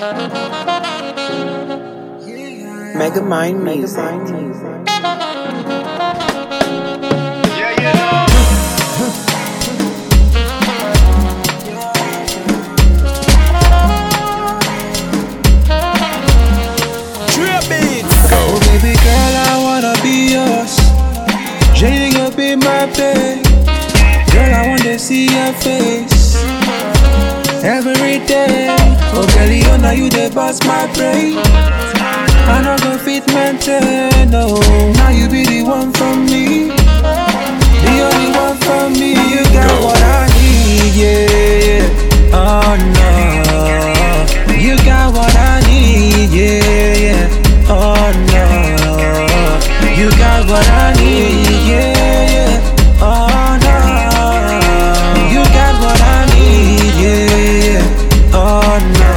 Megamind Music. Oh baby girl, I wanna be yours. Shading up in my bed. Girl, I wanna see your face every day. Oh girl, you know you the boss my brain. I no go fit maintain, no. Now you be the one for me, the only one for me. You got what I need, yeah. Oh no, you got what I need, yeah. Oh no, you got what I need, yeah. Oh no, you got what I need, yeah. Oh no,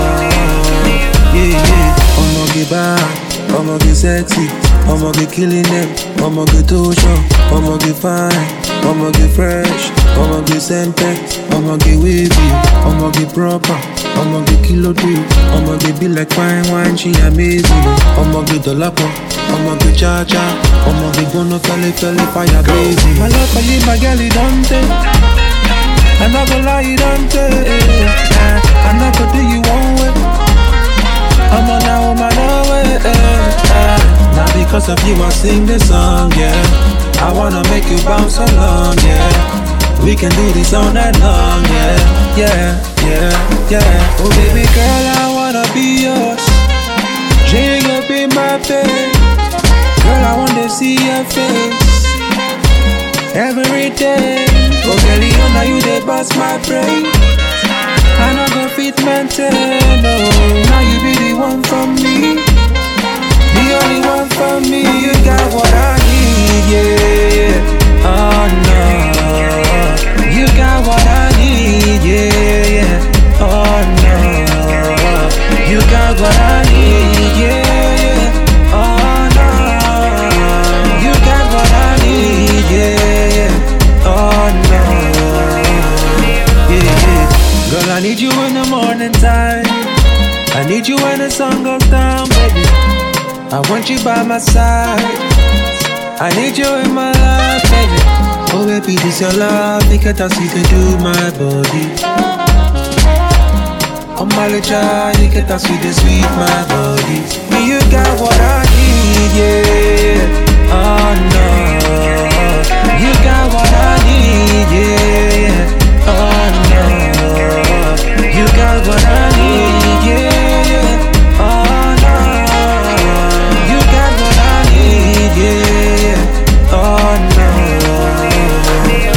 yeah. I'ma get bad, I'ma get sexy, I'ma get killing them, I'ma get too short, I'ma get fine, I'ma get fresh, I'ma get scented, I'ma get wavy, I'ma get proper, I'ma get kilo deal, I'ma get be like fine wine, she amazing. I'ma get the lapa, I'ma get cha-cha, I'ma get gonna felle fire blazing. My love for you, my girl, it don't take. I'm not gonna lie, it don't take. I'm not gonna do you one way. I'm on now, my way. Now because of you, I sing this song, yeah. I wanna make you bounce along, yeah. We can do this all night long, yeah. Oh baby girl, I wanna be yours. Shading up in my bed. Girl, I wanna see your face every day. Oh girl, you know you the boss my brain. I no go fit maintain, no. Now you be the one for me, the only one for me. You got what I need, yeah. Oh no, you got what I need, yeah. Oh no, you got what I need, yeah. Oh no, you got what I need, yeah. Oh no, yeah. Girl, I need you in the morning time. I need you when the sun goes down, baby. I want you by my side. I need you in my life, baby. Oh baby, this your love, because I see to do my body. Oh my little child, you get that sweet, sweet, my body. Me, you got what I need, yeah. Oh no, you got what I need, yeah. Oh no, you got what I need, yeah. Oh no, you got what I need, yeah. Oh no, yeah.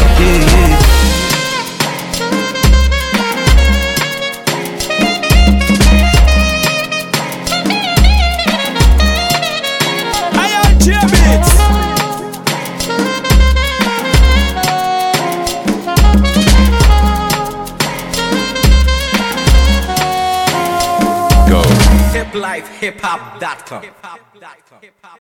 Hiplifehiphop.com